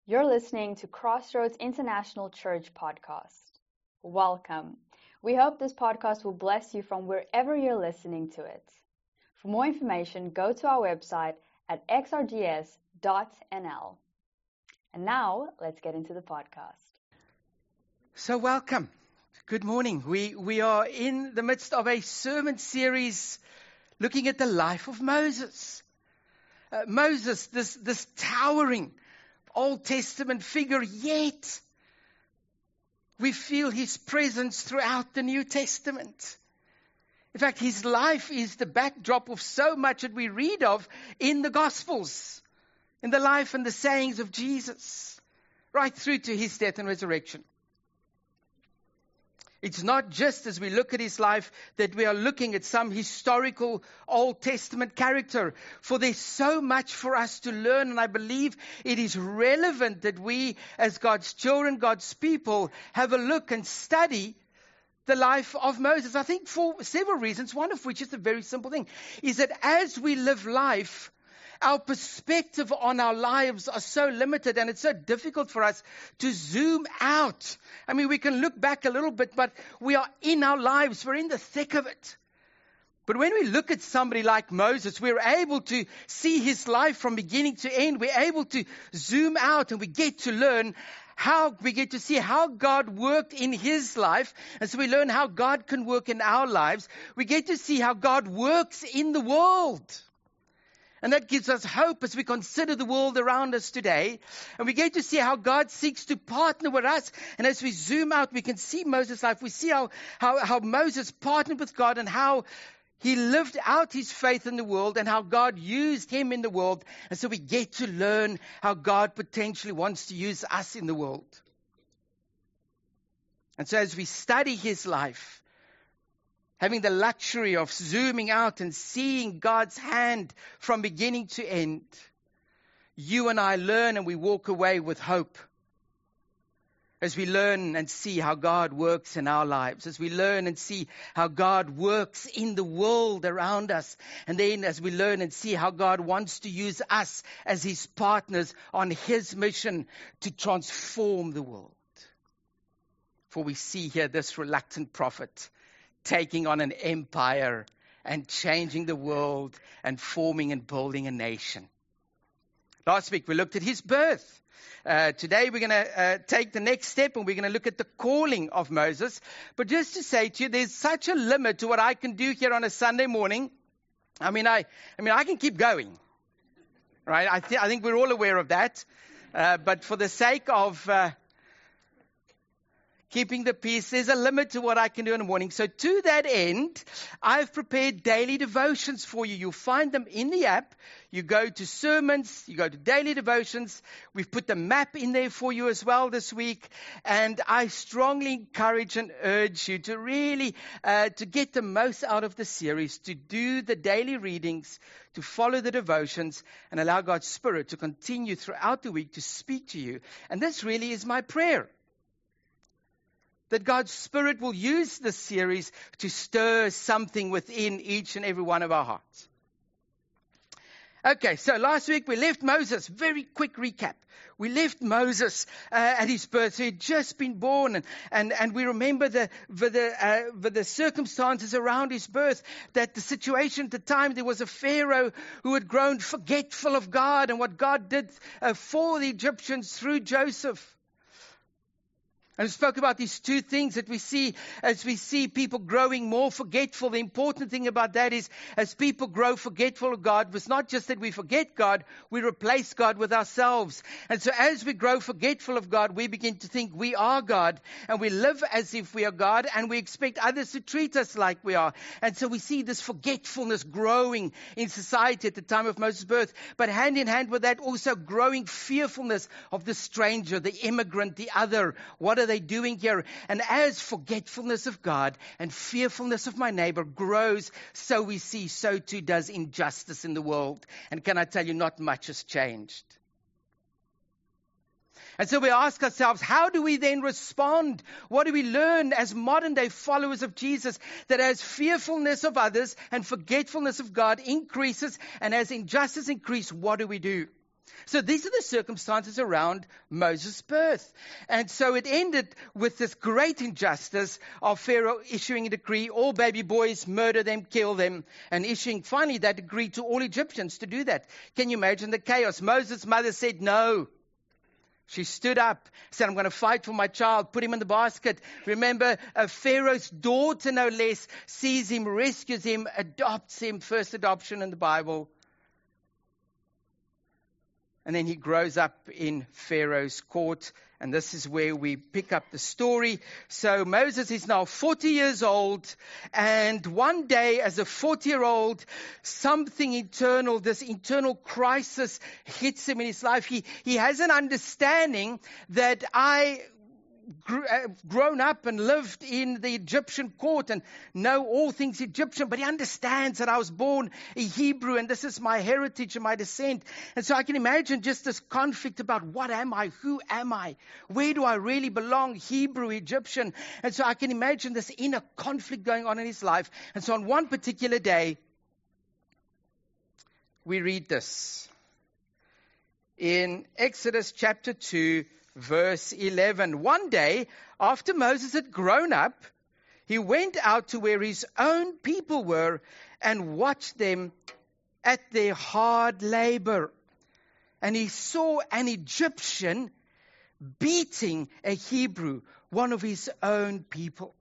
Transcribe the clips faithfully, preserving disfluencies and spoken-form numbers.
You're listening to Crossroads International Church podcast. Welcome. We hope this podcast will bless you from wherever you're listening to it. For more information, go to our website at x r g s dot n l. And now, let's get into the podcast. So welcome. Good morning. We we are in the midst of a sermon series looking at the life of Moses. Uh, Moses, this, this towering Old Testament figure, yet we feel his presence throughout the New Testament. In fact, his life is the backdrop of so much that we read of in the Gospels, in the life and the sayings of Jesus, right through to his death and resurrection. It's not just as we look at his life that we are looking at some historical Old Testament character, for there's so much for us to learn, and I believe it is relevant that we, as God's children, God's people, have a look and study the life of Moses. I think for several reasons, one of which is a very simple thing, is that as we live life, our perspective on our lives are so limited, and it's so difficult for us to zoom out. I mean, we can look back a little bit, but we are in our lives. We're in the thick of it. But when we look at somebody like Moses, we're able to see his life from beginning to end. We're able to zoom out, and we get to learn how, we get to see how God worked in his life. And so we learn how God can work in our lives. We get to see how God works in the world. And that gives us hope as we consider the world around us today. And we get to see how God seeks to partner with us. And as we zoom out, we can see Moses' life. We see how, how, how Moses partnered with God and how he lived out his faith in the world and how God used him in the world. And so we get to learn how God potentially wants to use us in the world. And so as we study his life, having the luxury of zooming out and seeing God's hand from beginning to end, you and I learn and we walk away with hope. As we learn and see how God works in our lives, as we learn and see how God works in the world around us, and then as we learn and see how God wants to use us as his partners on his mission to transform the world. For we see here this reluctant prophet taking on an empire and changing the world and forming and building a nation. Last week we looked at his birth. Uh, today we're going to uh, take the next step and we're going to look at the calling of Moses. But just to say to you, there's such a limit to what I can do here on a Sunday morning. I mean, I, I mean, I can keep going, right? I, th- I think we're all aware of that. Uh, but for the sake of Uh, keeping the peace, there's a limit to what I can do in the morning. So to that end, I've prepared daily devotions for you. You'll find them in the app. You go to sermons, you go to daily devotions. We've put the map in there for you as well this week. And I strongly encourage and urge you to really, uh, to get the most out of the series, to do the daily readings, to follow the devotions, and allow God's Spirit to continue throughout the week to speak to you. And this really is my prayer, that God's Spirit will use this series to stir something within each and every one of our hearts. Okay, so last week we left Moses. Very quick recap. We left Moses uh, at his birth. So he had just been born. And, and, and we remember the, the, uh, the circumstances around his birth, that the situation at the time, there was a Pharaoh who had grown forgetful of God and what God did uh, for the Egyptians through Joseph. And we spoke about these two things that we see as we see people growing more forgetful. The important thing about that is, as people grow forgetful of God, it's not just that we forget God, we replace God with ourselves. And so as we grow forgetful of God, we begin to think we are God, and we live as if we are God, and we expect others to treat us like we are. And so we see this forgetfulness growing in society at the time of Moses' birth. But hand in hand with that, also growing fearfulness of the stranger, the immigrant, the other. What are they doing here? And as forgetfulness of God and fearfulness of my neighbor grows, so we see, so too does injustice in the world. And can I tell you, not much has changed. And so we ask ourselves, how do we then respond? What do we learn as modern day followers of Jesus? That as fearfulness of others and forgetfulness of God increases, and as injustice increases, what do we do? So these are the circumstances around Moses' birth. And so it ended with this great injustice of Pharaoh issuing a decree, all baby boys, murder them, kill them, and issuing finally that decree to all Egyptians to do that. Can you imagine the chaos? Moses' mother said no. She stood up, said, I'm going to fight for my child, put him in the basket. Remember, uh, Pharaoh's daughter, no less, sees him, rescues him, adopts him, first adoption in the Bible. And then he grows up in Pharaoh's court. And this is where we pick up the story. So Moses is now forty years old. And one day, as a forty-year-old, something internal, this internal crisis hits him in his life. He, he has an understanding that I... grown up and lived in the Egyptian court and know all things Egyptian, but he understands that I was born a Hebrew and this is my heritage and my descent. And so I can imagine just this conflict about what am I? Who am I? Where do I really belong? Hebrew, Egyptian. And so I can imagine this inner conflict going on in his life. And so on one particular day, we read this in Exodus chapter two, verse eleven. One day, after Moses had grown up, he went out to where his own people were and watched them at their hard labor. And he saw an Egyptian beating a Hebrew, one of his own people.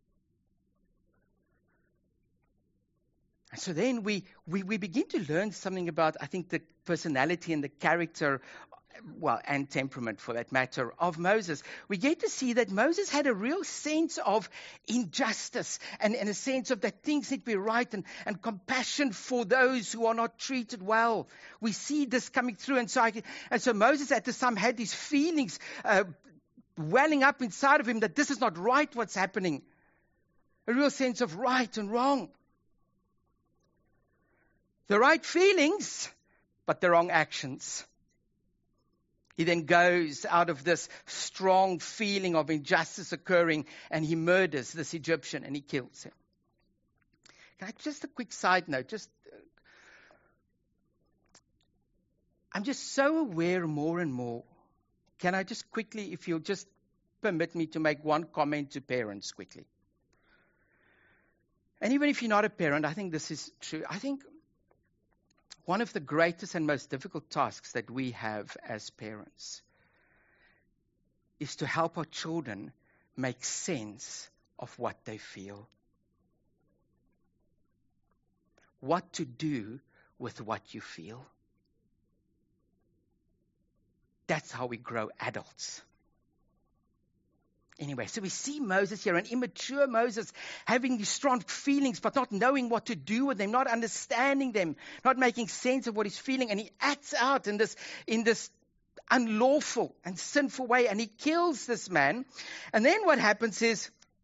And so then we, we, we begin to learn something about, I think, the personality and the character, well, and temperament for that matter, of Moses. We get to see that Moses had a real sense of injustice and, and a sense of that things need to be right and, and compassion for those who are not treated well. We see this coming through. And so, I, and so Moses at this time had these feelings uh, welling up inside of him that this is not right what's happening. A real sense of right and wrong. The right feelings, but the wrong actions. He then goes out of this strong feeling of injustice occurring and he murders this Egyptian and he kills him. Can I, just a quick side note, just uh, I'm just so aware more and more. Can I just quickly, if you'll just permit me to make one comment to parents quickly. And even if you're not a parent, I think this is true. I think one of the greatest and most difficult tasks that we have as parents is to help our children make sense of what they feel. What to do with what you feel. That's how we grow adults. Anyway, so we see Moses here, an immature Moses, having these strong feelings, but not knowing what to do with them, not understanding them, not making sense of what he's feeling. And he acts out in this, in this unlawful and sinful way, and he kills this man. And then what happens is,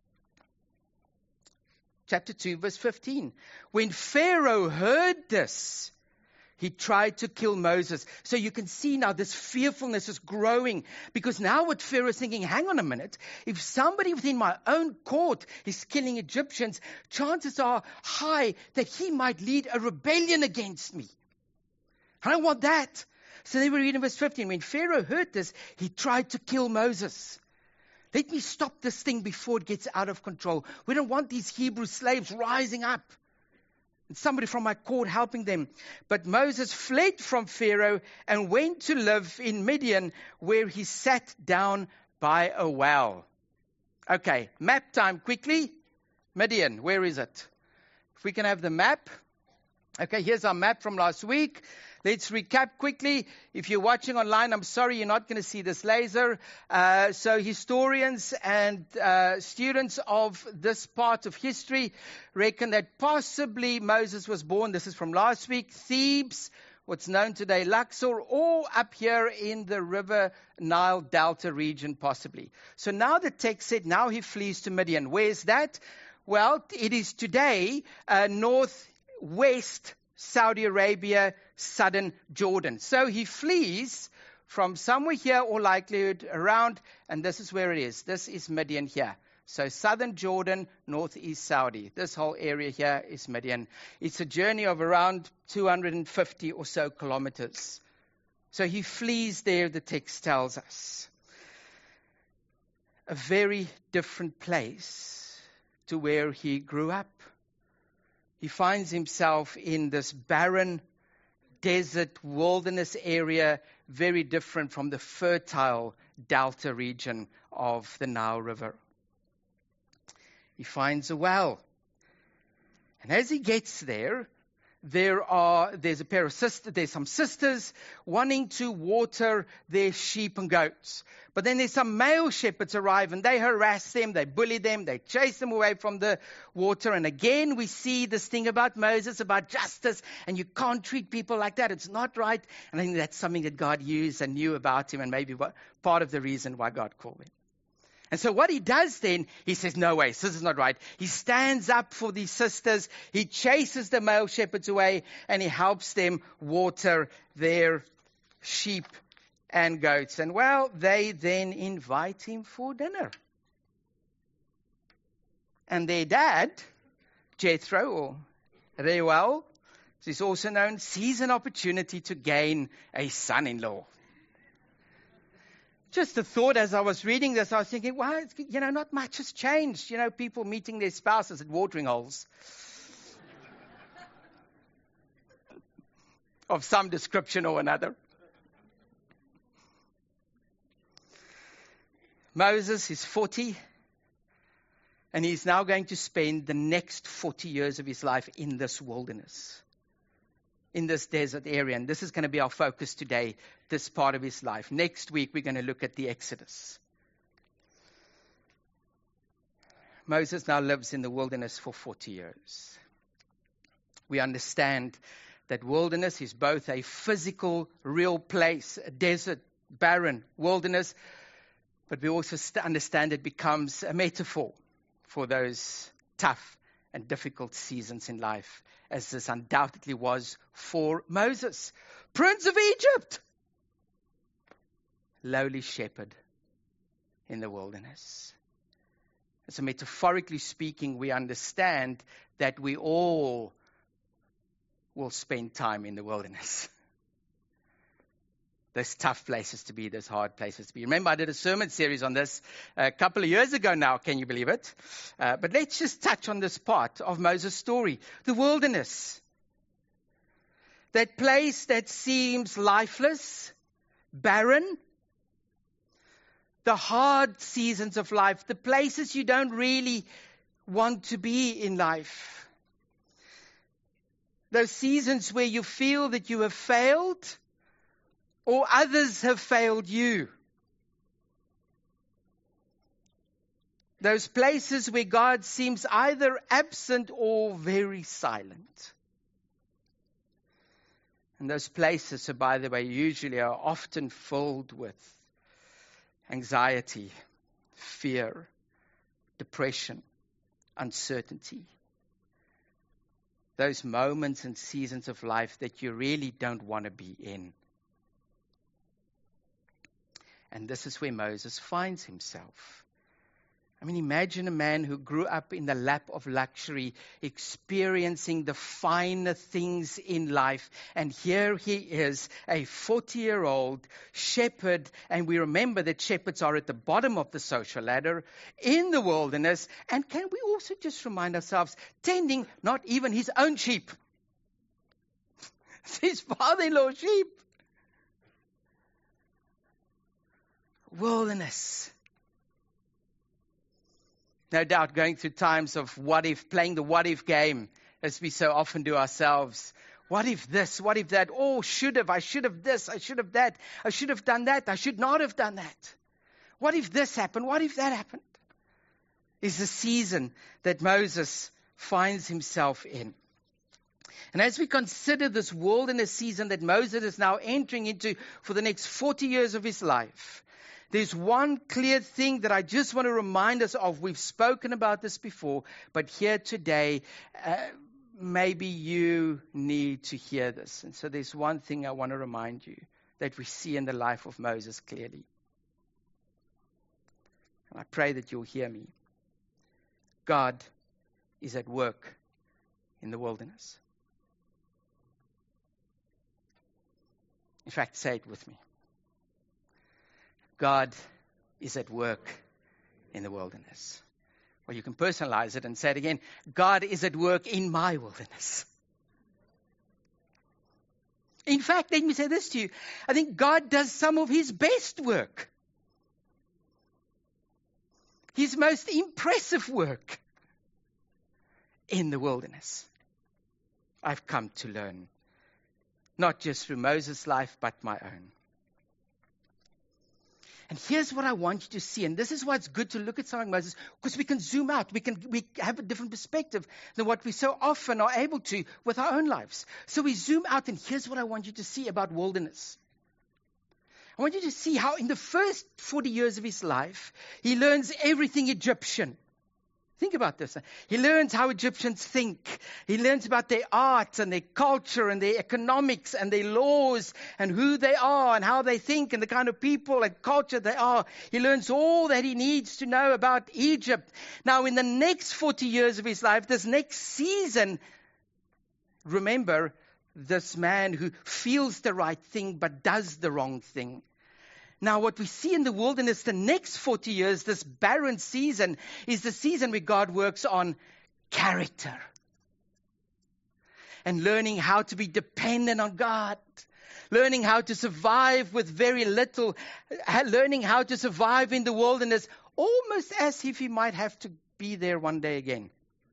chapter two, verse fifteen. When Pharaoh heard this, he tried to kill Moses. So you can see now this fearfulness is growing. Because now what Pharaoh is thinking, hang on a minute. If somebody within my own court is killing Egyptians, chances are high that he might lead a rebellion against me. I don't want that. So then we read in verse fifteen. When Pharaoh heard this, he tried to kill Moses. Let me stop this thing before it gets out of control. We don't want these Hebrew slaves rising up. And somebody from my court helping them. But Moses fled from Pharaoh and went to live in Midian, where he sat down by a well. Okay, map time quickly. Midian, where is it? If we can have the map. Okay, here's our map from last week. Let's recap quickly. If you're watching online, I'm sorry you're not going to see this laser. Uh, so historians and uh, students of this part of history reckon that possibly Moses was born, this is from last week, Thebes, what's known today Luxor, or up here in the River Nile Delta region possibly. So now the text said now he flees to Midian. Where's that? Well, it is today uh, northwest Saudi Arabia, southern Jordan. So he flees from somewhere here, or likelihood around, and this is where it is. This is Midian here. So southern Jordan, northeast Saudi. This whole area here is Midian. It's a journey of around two hundred fifty or so kilometers. So he flees there, the text tells us. A very different place to where he grew up. He finds himself in this barren, desert, wilderness area, very different from the fertile delta region of the Nile River. He finds a well. And as he gets there, there are there's a pair of sisters, there's some sisters wanting to water their sheep and goats. But then there's some male shepherds arrive and they harass them, they bully them, they chase them away from the water. And again, we see this thing about Moses, about justice, and you can't treat people like that. It's not right. And I think that's something that God used and knew about him, and maybe what, part of the reason why God called him. And so what he does then, he says, no way, this is not right. He stands up for these sisters. He chases the male shepherds away and he helps them water their sheep and goats. And well, they then invite him for dinner. And their dad, Jethro, or Reuel, as he's also known, sees an opportunity to gain a son-in-law. Just a thought as I was reading this, I was thinking, well, you know, not much has changed. You know, people meeting their spouses at watering holes of some description or another. Moses is forty, and he's now going to spend the next forty years of his life in this wilderness, in this desert area. And this is going to be our focus today, this part of his life. Next week, we're going to look at the Exodus. Moses now lives in the wilderness for forty years. We understand that wilderness is both a physical, real place, a desert, barren wilderness, but we also understand it becomes a metaphor for those tough and difficult seasons in life, as this undoubtedly was for Moses, Prince of Egypt, lowly shepherd in the wilderness. So metaphorically speaking, we understand that we all will spend time in the wilderness. There's tough places to be, there's hard places to be. Remember, I did a sermon series on this a couple of years ago now, can you believe it? Uh, but let's just touch on this part of Moses' story, the wilderness. That place that seems lifeless, barren, the hard seasons of life, the places you don't really want to be in life. Those seasons where you feel that you have failed, or others have failed you. Those places where God seems either absent or very silent. And those places, so by the way, usually are often filled with anxiety, fear, depression, uncertainty. Those moments and seasons of life that you really don't want to be in. And this is where Moses finds himself. I mean, imagine a man who grew up in the lap of luxury, experiencing the finer things in life. And here he is, a forty-year-old shepherd. And we remember that shepherds are at the bottom of the social ladder in the wilderness. And can we also just remind ourselves, tending not even his own sheep. It's his father-in-law's sheep. Wilderness. No doubt going through times of what if, playing the what if game, as we so often do ourselves. What if this? What if that? Oh, should have. I should have this. I should have that. I should have done that. I should not have done that. What if this happened? What if that happened? Is the season that Moses finds himself in. And as we consider this wilderness season that Moses is now entering into for the next forty years of his life, there's one clear thing that I just want to remind us of. We've spoken about this before, but here today, uh, maybe you need to hear this. And so there's one thing I want to remind you that we see in the life of Moses clearly. And I pray that you'll hear me. God is at work in the wilderness. In fact, say it with me. God is at work in the wilderness. Or you can personalize it and say it again. God is at work in my wilderness. In fact, let me say this to you. I think God does some of his best work. His most impressive work in the wilderness. I've come to learn. Not just through Moses' life, but my own. And here's what I want you to see. And this is why it's good to look at something like Moses, because we can zoom out. We can we have a different perspective than what we so often are able to with our own lives. So we zoom out, and here's what I want you to see about wilderness. I want you to see how in the first forty years of his life, he learns everything Egyptian. Think about this. He learns how Egyptians think. He learns about their art and their culture and their economics and their laws and who they are and how they think and the kind of people and culture they are. He learns all that he needs to know about Egypt. Now, in the next forty years of his life, this next season, remember this man who feels the right thing but does the wrong thing. Now, what we see in the wilderness, the next forty years, this barren season, is the season where God works on character. And learning how to be dependent on God. Learning how to survive with very little. Learning how to survive in the wilderness, almost as if he might have to be there one day again.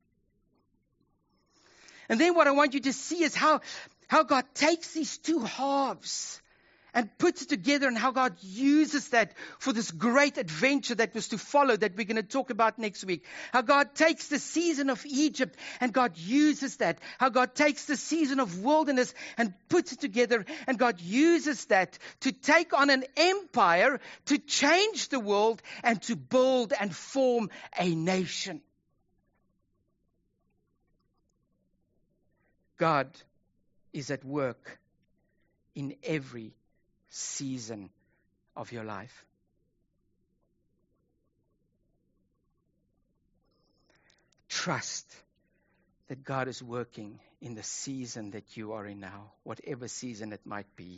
And then what I want you to see is how, how God takes these two halves and puts it together, and how God uses that for this great adventure that was to follow, that we're going to talk about next week. How God takes the season of Egypt and God uses that. How God takes the season of wilderness and puts it together, and God uses that to take on an empire, to change the world, and to build and form a nation. God is at work in every season of your life. Trust that God is working in the season that you are in now, whatever season it might be.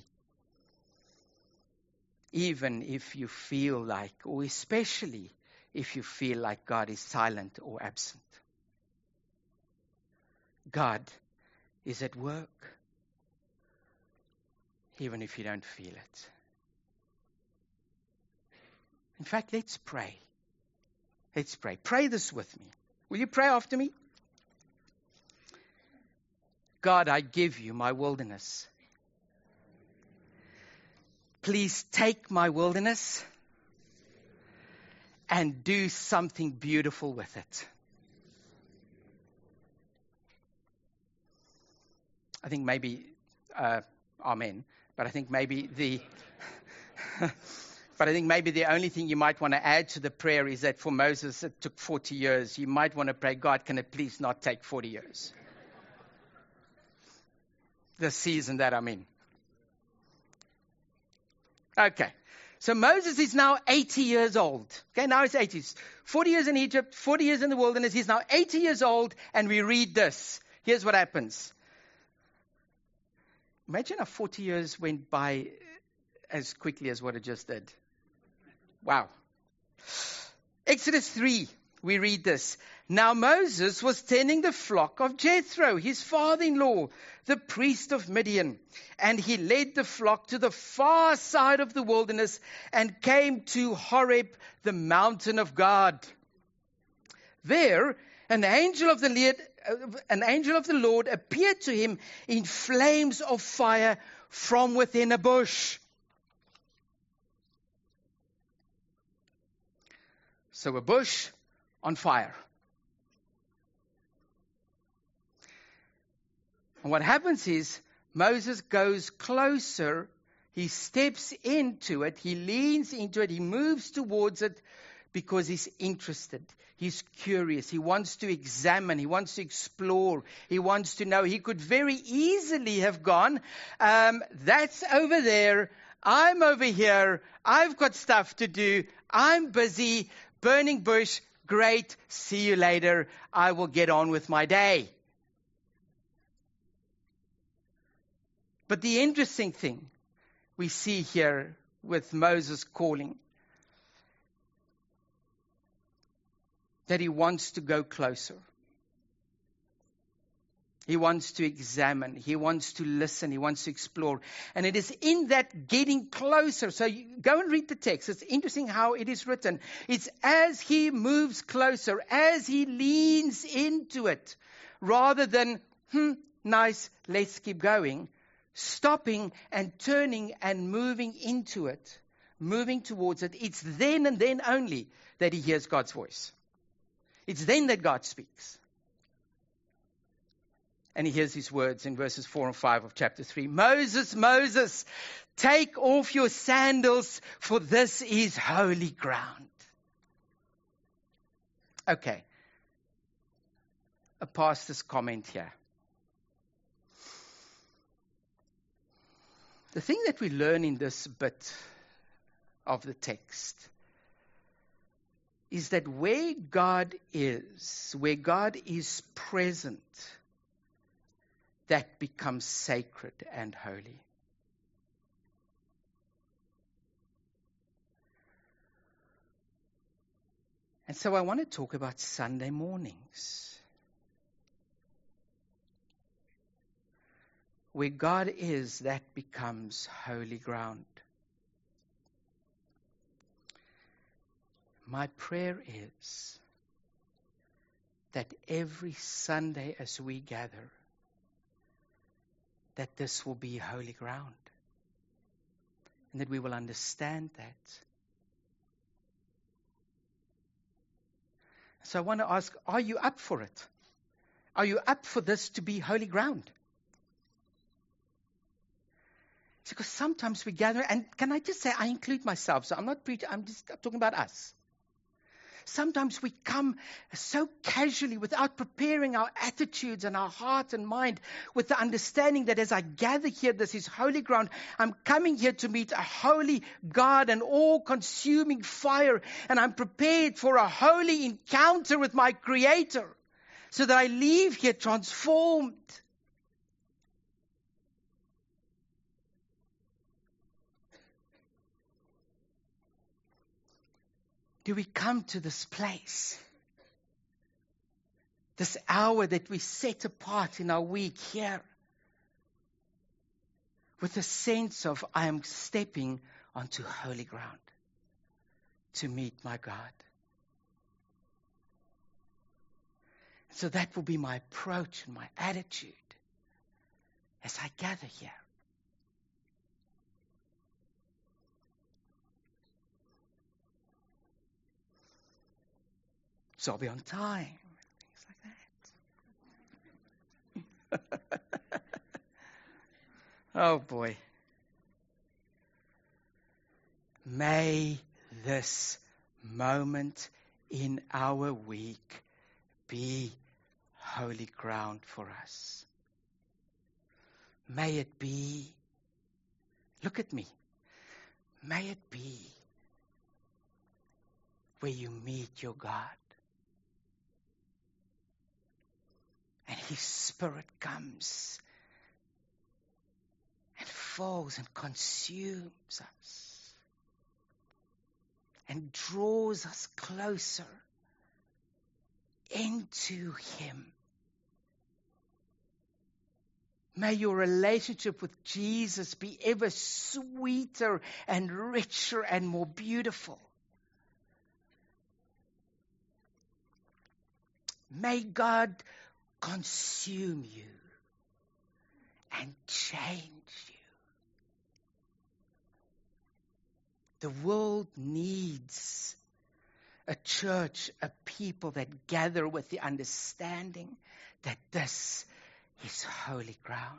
Even if you feel like, or especially if you feel like God is silent or absent. God is at work. Even if you don't feel it. In fact, let's pray. Let's pray. Pray this with me. Will you pray after me? God, I give you my wilderness. Please take my wilderness and do something beautiful with it. I think maybe, uh, amen. But I think maybe the, but I think maybe the only thing you might want to add to the prayer is that for Moses it took forty years. You might want to pray, God, can it please not take forty years? The season that I'm in. Okay. So Moses is now eighty years old. Okay, now he's eighty. forty years in Egypt, forty years in the wilderness. He's now eighty years old, and we read this. Here's what happens. Imagine if forty years went by as quickly as what it just did. Wow. Exodus three, we read this. Now Moses was tending the flock of Jethro, his father-in-law, the priest of Midian. And he led the flock to the far side of the wilderness and came to Horeb, the mountain of God. There, an angel of the Lord, an angel of the Lord appeared to him in flames of fire from within a bush. So a bush on fire. And what happens is Moses goes closer. He steps into it. He leans into it. He moves towards it because he's interested. He's curious. He wants to examine. He wants to explore. He wants to know. He could very easily have gone, um, that's over there. I'm over here. I've got stuff to do. I'm busy. Burning bush. Great. See you later. I will get on with my day. But the interesting thing we see here with Moses calling that he wants to go closer. He wants to examine. He wants to listen. He wants to explore. And it is in that getting closer. So you go and read the text. It's interesting how it is written. It's as he moves closer, as he leans into it, rather than, hmm, nice, let's keep going. Stopping and turning and moving into it, moving towards it. It's then and then only that he hears God's voice. It's then that God speaks. And he hears his words in verses four and five of chapter three. Moses, Moses, take off your sandals, for this is holy ground. Okay. A pastor's comment here. The thing that we learn in this bit of the text is that where God is, where God is present, that becomes sacred and holy. And so I want to talk about Sunday mornings. Where God is, that becomes holy ground. My prayer is that every Sunday as we gather, that this will be holy ground. And that we will understand that. So I want to ask, are you up for it? Are you up for this to be holy ground? Because sometimes we gather, and can I just say, I include myself, so I'm not preaching, I'm just I'm talking about us. Sometimes we come so casually without preparing our attitudes and our heart and mind with the understanding that as I gather here, this is holy ground. I'm coming here to meet a holy God, an all-consuming fire, and I'm prepared for a holy encounter with my Creator so that I leave here transformed. Do we come to this place, this hour that we set apart in our week here, with a sense of I am stepping onto holy ground to meet my God? So that will be my approach and my attitude as I gather here. So I'll be on time. Things like that. Oh boy. May this moment in our week be holy ground for us. May it be, look at me, may it be where you meet your God. And His Spirit comes and falls and consumes us and draws us closer into Him. May your relationship with Jesus be ever sweeter and richer and more beautiful. May God consume you and change you. The world needs a church, a people that gather with the understanding that this is holy ground.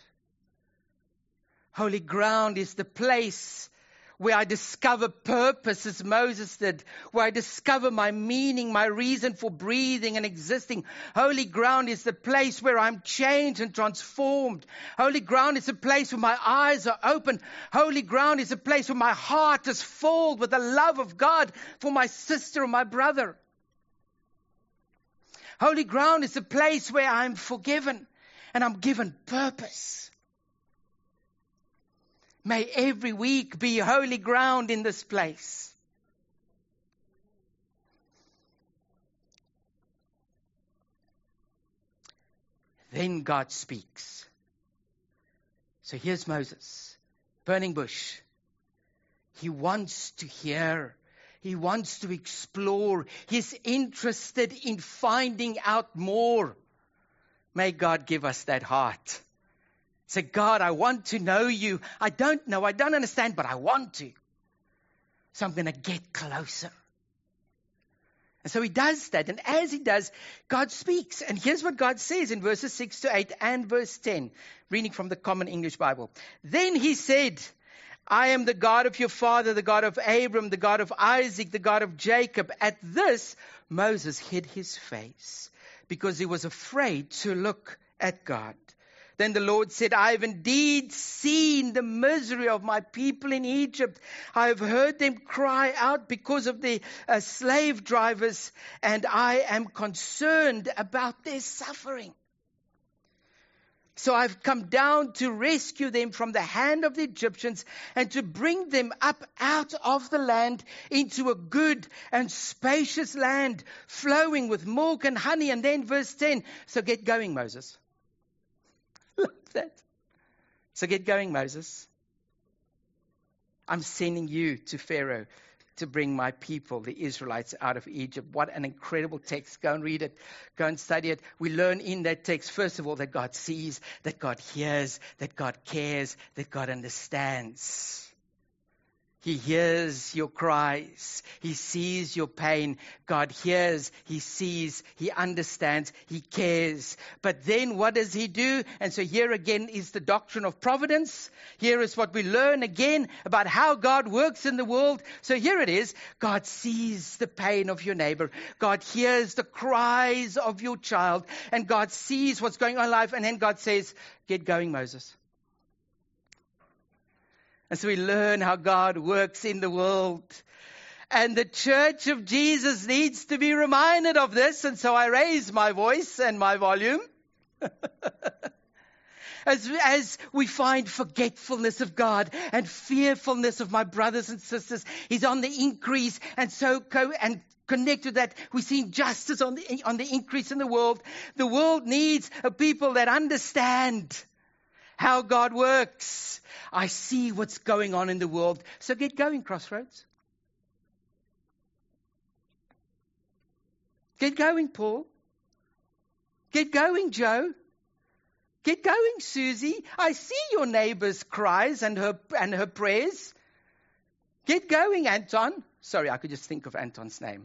Holy ground is the place where I discover purpose as Moses did, where I discover my meaning, my reason for breathing and existing. Holy ground is the place where I'm changed and transformed. Holy ground is a place where my eyes are open. Holy ground is a place where my heart is filled with the love of God for my sister or my brother. Holy ground is a place where I'm forgiven and I'm given purpose. May every week be holy ground in this place. Then God speaks. So here's Moses, burning bush. He wants to hear. He wants to explore. He's interested in finding out more. May God give us that heart. Say, God, I want to know you. I don't know. I don't understand, but I want to. So I'm going to get closer. And so he does that. And as he does, God speaks. And here's what God says in verses six to eight and verse ten, reading from the Common English Bible. Then he said, I am the God of your father, the God of Abram, the God of Isaac, the God of Jacob. At this, Moses hid his face because he was afraid to look at God. Then the Lord said, I have indeed seen the misery of my people in Egypt. I have heard them cry out because of the uh, slave drivers, and I am concerned about their suffering. So I've come down to rescue them from the hand of the Egyptians and to bring them up out of the land into a good and spacious land flowing with milk and honey. And then verse ten. So get going, Moses. Love that. So get going, Moses. I'm sending you to Pharaoh to bring my people, the Israelites, out of Egypt. What an incredible text. Go and read it. Go and study it. We learn in that text, first of all, that God sees, that God hears, that God cares, that God understands. He hears your cries. He sees your pain. God hears, He sees, He understands, He cares. But then what does He do? And so here again is the doctrine of providence. Here is what we learn again about how God works in the world. So here it is. God sees the pain of your neighbor. God hears the cries of your child. And God sees what's going on in life. And then God says, get going, Moses. And so we learn how God works in the world. And the church of Jesus needs to be reminded of this. And so I raise my voice and my volume. as, as we find forgetfulness of God and fearfulness of my brothers and sisters is on the increase. And so co- and connect to that, we see injustice on the, on the increase in the world. The world needs a people that understand how God works. I see what's going on in the world. So get going, Crossroads. Get going, Paul. Get going, Joe. Get going, Susie. I see your neighbor's cries and her and her prayers. Get going, Anton. Sorry, I could just think of Anton's name.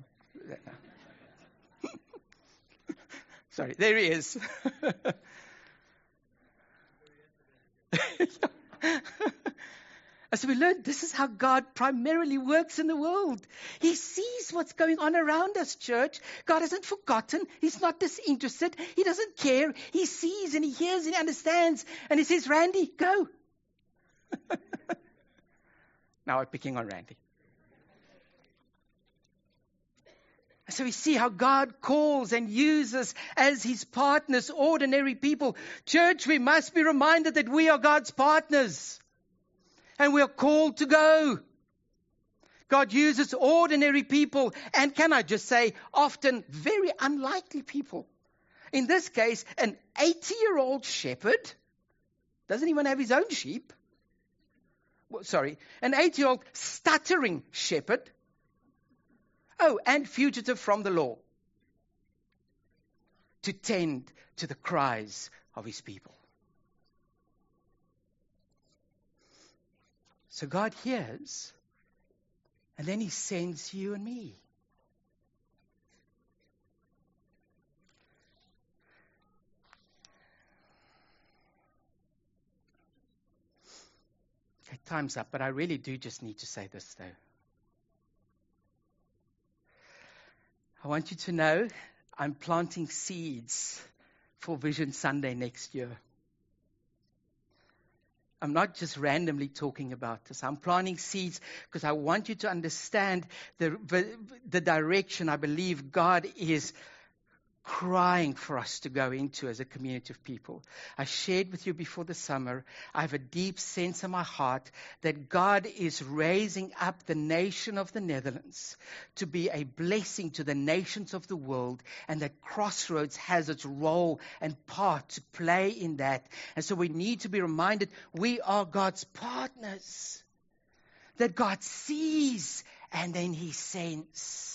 Sorry, there he is. And so we learned this is how God primarily works in the world. He sees what's going on around us, church. God hasn't forgotten. He's not disinterested. He doesn't care. He sees and He hears and He understands. And He says, Randy, go. Now I'm picking on Randy. So we see how God calls and uses as His partners ordinary people. Church, we must be reminded that we are God's partners. And we are called to go. God uses ordinary people. And can I just say, often very unlikely people. In this case, an eighty-year-old shepherd. Doesn't even have his own sheep. Well, sorry, an eighty-year-old stuttering shepherd. Oh, and fugitive from the law. To tend to the cries of His people. So God hears, and then He sends you and me. Okay, time's up, but I really do just need to say this though. I want you to know I'm planting seeds for Vision Sunday next year. I'm not just randomly talking about this. I'm planting seeds because I want you to understand the, the, the direction I believe God is crying for us to go into as a community of people. I shared with you before the summer, I have a deep sense in my heart that God is raising up the nation of the Netherlands to be a blessing to the nations of the world, and that Crossroads has its role and part to play in that. And so we need to be reminded we are God's partners, that God sees and then He sends.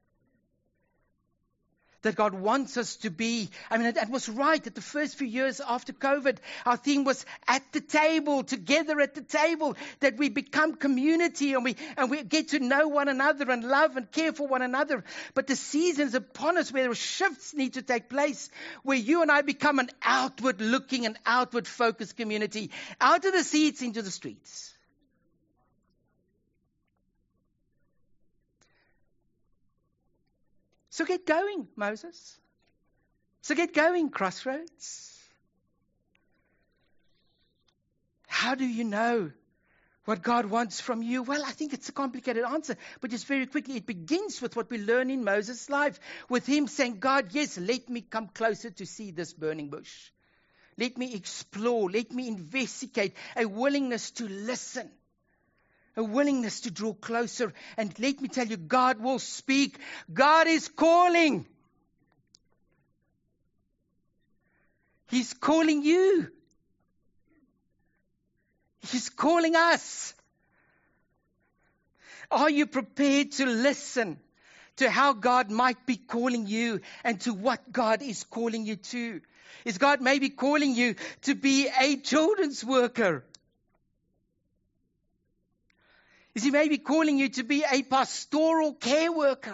That God wants us to be, I mean, that was right that the first few years after COVID, our theme was at the table, together at the table, that we become community and we, and we get to know one another and love and care for one another. But the season's upon us where shifts need to take place, where you and I become an outward looking and outward focused community, out of the seats into the streets. So get going, Moses. So get going, Crossroads. How do you know what God wants from you? Well, I think it's a complicated answer, but just very quickly, it begins with what we learn in Moses' life, with him saying, God, yes, let me come closer to see this burning bush. Let me explore, let me investigate, a willingness to listen. A willingness to draw closer. And let me tell you, God will speak. God is calling. He's calling you. He's calling us. Are you prepared to listen to how God might be calling you and to what God is calling you to? Is God maybe calling you to be a children's worker? Is He maybe calling you to be a pastoral care worker?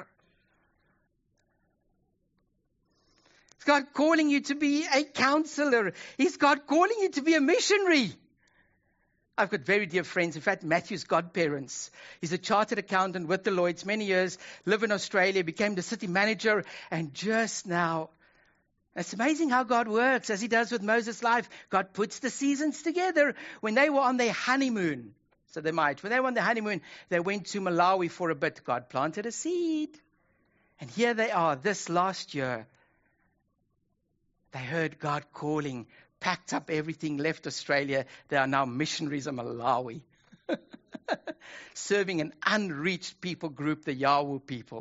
Is God calling you to be a counselor? Is God calling you to be a missionary? I've got very dear friends. In fact, Matthew's godparents. He's a chartered accountant with Deloitte, many years, lived in Australia, became the city manager, and just now, it's amazing how God works, as He does with Moses' life. God puts the seasons together. When they were on their honeymoon, so they might. When they were on the honeymoon, they went to Malawi for a bit. God planted a seed. And here they are, this last year. They heard God calling, packed up everything, left Australia. They are now missionaries in Malawi. Serving an unreached people group, the Yahoo people.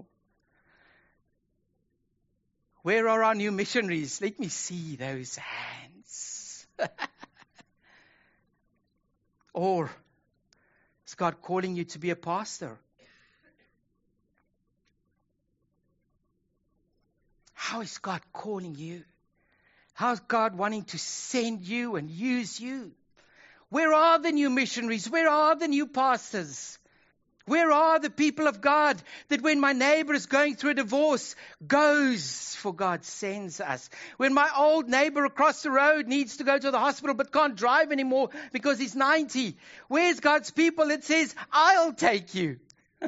Where are our new missionaries? Let me see those hands. Or is God calling you to be a pastor? How is God calling you? How is God wanting to send you and use you? Where are the new missionaries? Where are the new pastors? Where are the people of God that when my neighbor is going through a divorce, goes, for God sends us? When my old neighbor across the road needs to go to the hospital but can't drive anymore because he's ninety, where's God's people that says, I'll take you?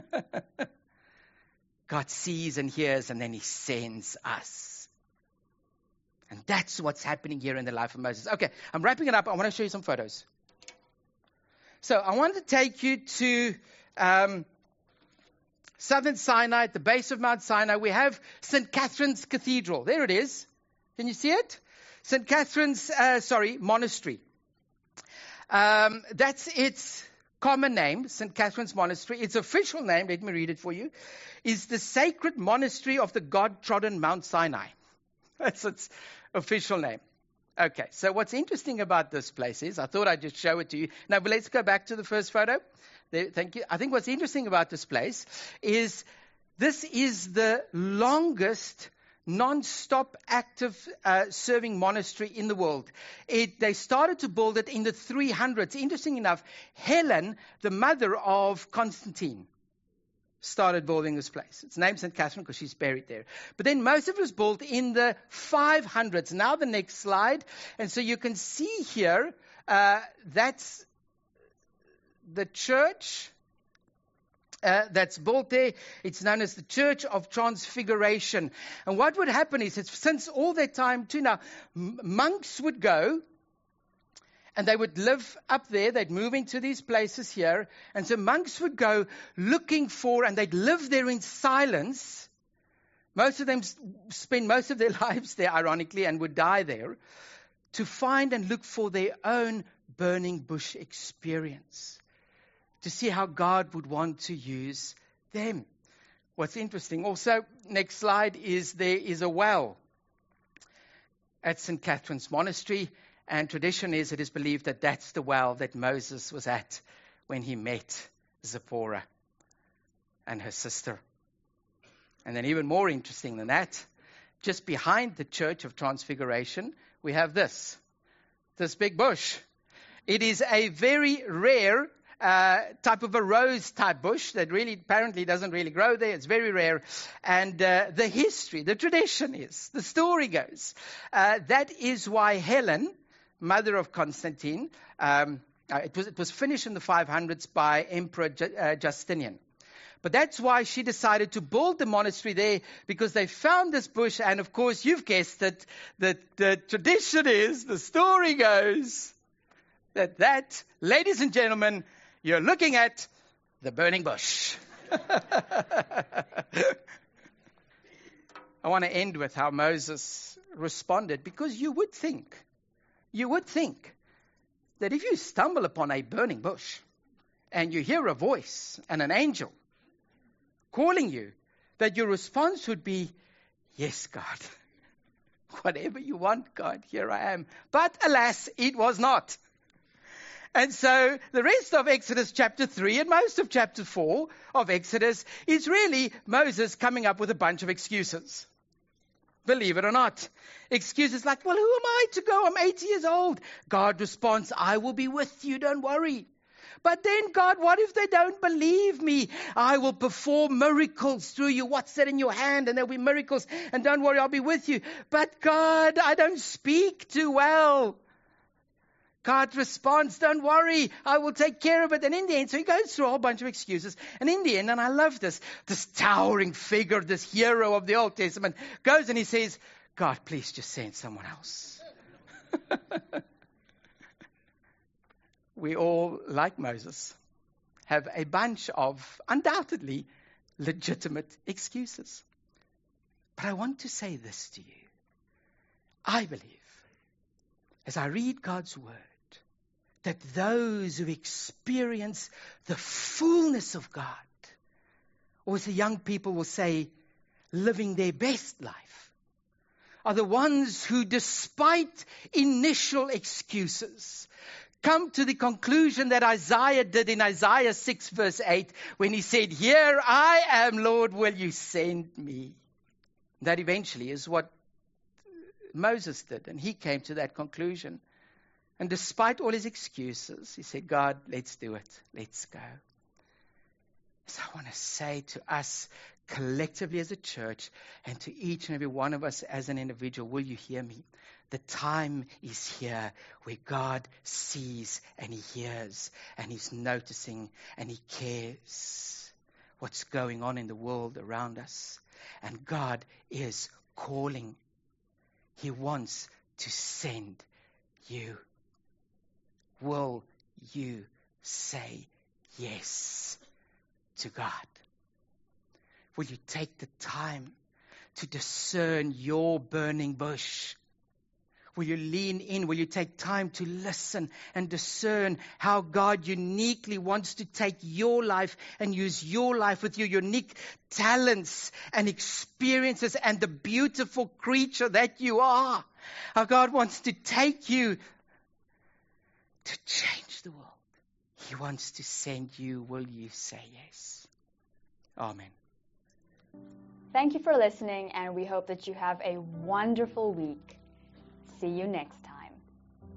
God sees and hears and then He sends us. And that's what's happening here in the life of Moses. Okay, I'm wrapping it up. I want to show you some photos. So I want to take you to Um, Southern Sinai, at the base of Mount Sinai, we have Saint Catherine's Cathedral. There it is. Can you see it? Saint Catherine's, uh, sorry, Monastery. Um, that's its common name, Saint Catherine's Monastery. Its official name, let me read it for you, is the Sacred Monastery of the God-trodden Mount Sinai. That's its official name. Okay, so what's interesting about this place is, I thought I'd just show it to you. Now, but let's go back to the first photo. There, thank you. I think what's interesting about this place is this is the longest non-stop active uh, serving monastery in the world. It, they started to build it in the three hundreds. Interesting enough, Helen, the mother of Constantine, started building this place. It's named Saint Catherine because she's buried there. But then most of it was built in the five hundreds. Now the next slide. And so you can see here, uh, that's the church uh, that's built there. It's known as the Church of Transfiguration. And what would happen is, it's since all that time to now, m- monks would go and they would live up there. They'd move into these places here. And so monks would go looking for, and they'd live there in silence. Most of them spend most of their lives there, ironically, and would die there, to find and look for their own burning bush experience, to see how God would want to use them. What's interesting also, next slide, is there is a well at Saint Catherine's Monastery, and tradition is it is believed that that's the well that Moses was at when he met Zipporah and her sister. And then even more interesting than that, just behind the Church of Transfiguration, we have this, this big bush. It is a very rare uh, type of a rose type bush that really apparently doesn't really grow there. It's very rare. And uh, the history, the tradition is, the story goes, uh, that is why Helen, mother of Constantine, um, uh, it was it was finished in the five hundreds by Emperor Ju- uh, Justinian. But that's why she decided to build the monastery there, because they found this bush. And of course, you've guessed it, the, the tradition is, the story goes, that that, ladies and gentlemen, you're looking at the burning bush. I want to end with how Moses responded, because you would think, you would think that if you stumble upon a burning bush and you hear a voice and an angel calling you, that your response would be, yes, God. Whatever you want, God, here I am. But alas, it was not. And so the rest of Exodus chapter three and most of chapter four of Exodus is really Moses coming up with a bunch of excuses. Believe it or not. Excuses like, well, who am I to go? I'm eighty years old. God responds, I will be with you, don't worry. But then, God, what if they don't believe me? I will perform miracles through you. What's that in your hand? And there'll be miracles. And don't worry, I'll be with you. But God, I don't speak too well. God responds, don't worry, I will take care of it. And in the end, so he goes through a whole bunch of excuses. And in the end, and I love this, this towering figure, this hero of the Old Testament, goes and he says, God, please just send someone else. We all, like Moses, have a bunch of undoubtedly legitimate excuses. But I want to say this to you. I believe, as I read God's word, that those who experience the fullness of God, or as the young people will say, living their best life, are the ones who, despite initial excuses, come to the conclusion that Isaiah did in Isaiah six verse eight, when he said, here I am, Lord, will you send me? That eventually is what Moses did, and he came to that conclusion. And despite all his excuses, he said, God, let's do it. Let's go. So I want to say to us collectively as a church, and to each and every one of us as an individual, will you hear me? The time is here where God sees and he hears and he's noticing and he cares what's going on in the world around us. And God is calling. He wants to send you. Will you say yes to God? Will you take the time to discern your burning bush? Will you lean in? Will you take time to listen and discern how God uniquely wants to take your life and use your life with your unique talents and experiences and the beautiful creature that you are? How God wants to take you to change the world. He wants to send you. Will you say yes? Amen. Thank you for listening, and we hope that you have a wonderful week. See you next time.